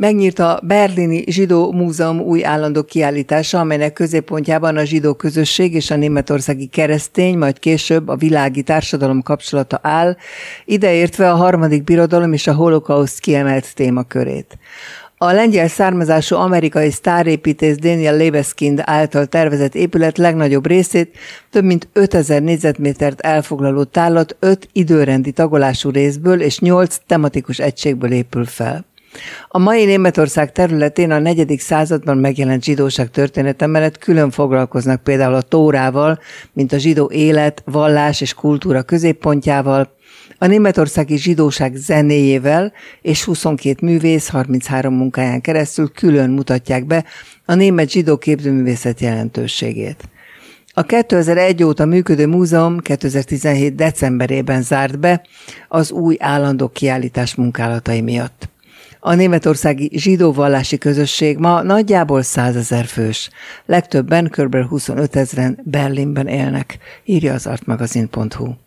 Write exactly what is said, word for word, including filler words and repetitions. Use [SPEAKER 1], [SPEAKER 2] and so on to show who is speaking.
[SPEAKER 1] Megnyílt a Berlini Zsidó Múzeum új állandó kiállítása, amelynek középpontjában a zsidó közösség és a németországi keresztény, majd később a világi társadalom kapcsolata áll, ideértve a harmadik birodalom és a holokauszt kiemelt témakörét. A lengyel származású amerikai sztárépítész Daniel Libeskind által tervezett épület legnagyobb részét, több mint ötezer négyzetmétert elfoglaló tárlat öt időrendi tagolású részből és nyolc tematikus egységből épül fel. A mai Németország területén a negyedik században megjelent zsidóság története mellett külön foglalkoznak például a Tórával, mint a zsidó élet, vallás és kultúra középpontjával, a németországi zsidóság zenéjével és huszonkét művész harminchárom munkáján keresztül külön mutatják be a német zsidó képzőművészet jelentőségét. A kétezer-egy óta működő múzeum kétezer-tizenhét decemberében zárt be az új állandó kiállítás munkálatai miatt. A németországi zsidó vallási közösség ma nagyjából százezer fős, legtöbben kb. huszonötezren Berlinben élnek, írja az artmagazin pont hu.